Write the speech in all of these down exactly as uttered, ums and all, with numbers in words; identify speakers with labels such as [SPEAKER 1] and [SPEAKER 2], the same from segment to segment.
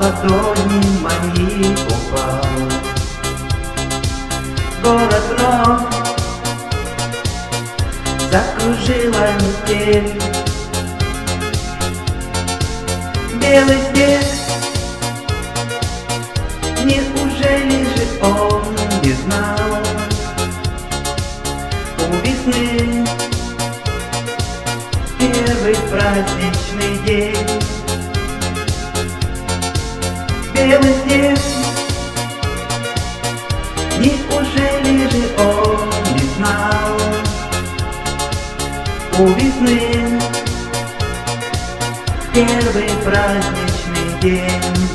[SPEAKER 1] ладони мои упал. Город вновь закружила метель. Белый снег, неужели же он не знал у весны первый праздничный день? Белый снег, неужели же он не знал у весны первый праздничный день?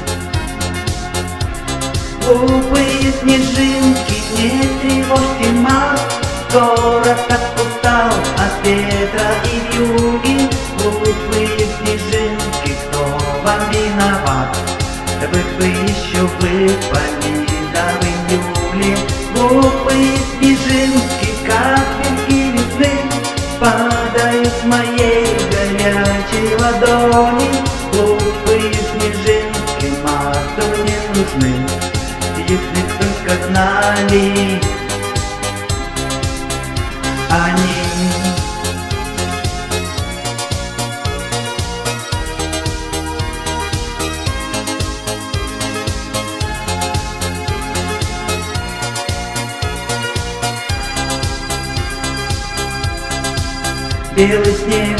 [SPEAKER 1] Глупые снежинки, не тревожьте мать, город так устал от ветра и вьюги. Глупые снежинки, кто вам виноват? Вы бы еще выпали, да в июле. Глупые снежинки, капельки весны, падают с моей горячей ладони. Глупые снежинки марту не нужны, если б только знали они. Белый снег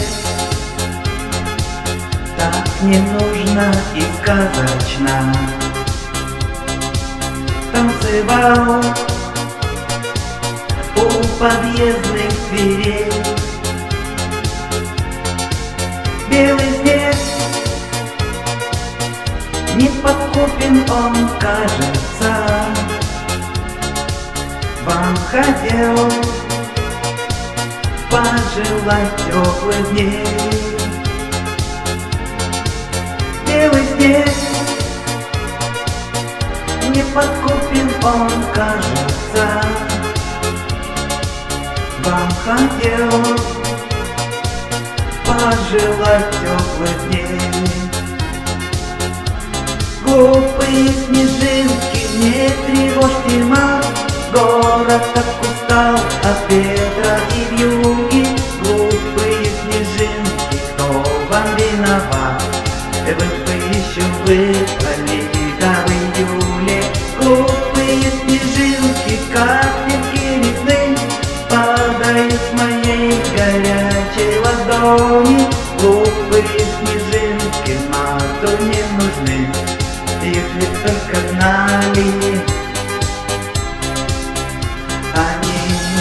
[SPEAKER 1] так не нужно и сказочно танцевал у подъездных дверей. Белый снег, не подкупен он, кажется, вам хотел пожелать теплых дней. Белый снег, не подкупен он, кажется, вам хотел пожелать теплых дней. Глупые снежинки, не тревожьте мать, город так устал от ветра и вьюги. Глупые снежинки, кто вам виноват? Вы бы еще выпали, да в июле. Глупые снежинки, капельки весны, падают с моей горячей ладони. Глупые снежинки марту не нужны, если б только знали они.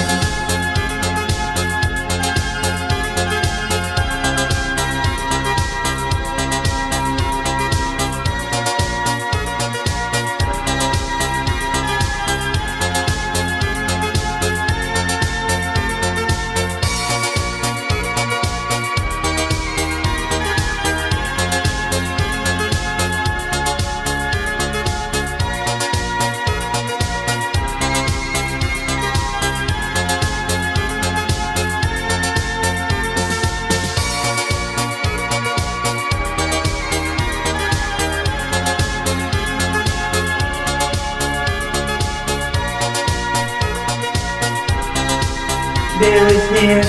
[SPEAKER 1] Белый снег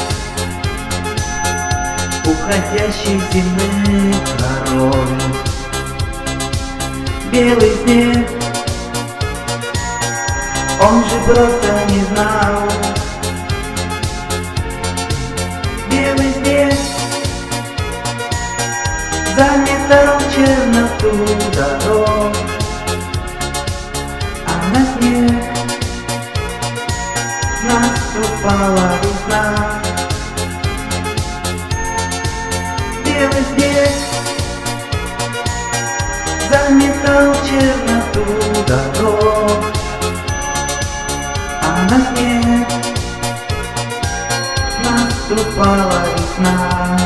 [SPEAKER 1] уходящий зимы король. Белый снег, он же просто не знал. Белый снег заметал черноту дорог, а на снег наступала весна. Белый снег заметал черноту дорог, а на снег наступала весна.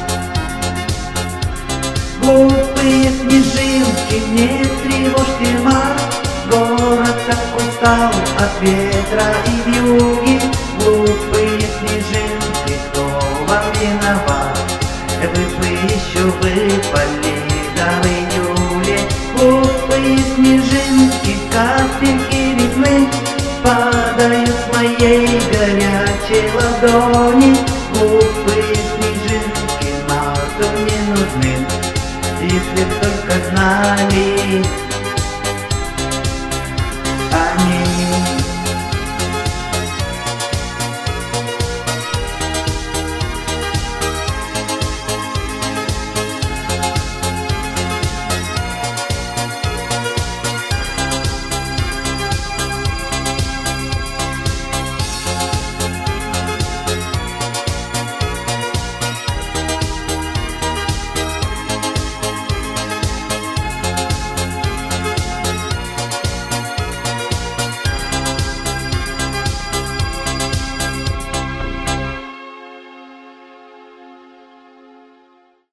[SPEAKER 1] Глупые снежинки, не тревожьте мать, город так устал от ветра и вьюги. Глупые снежинки, кто вам виноват? Вы бы еще выпали, да в июле. ладони. Глупые снежинки мало кто не нужны, если только знаешь.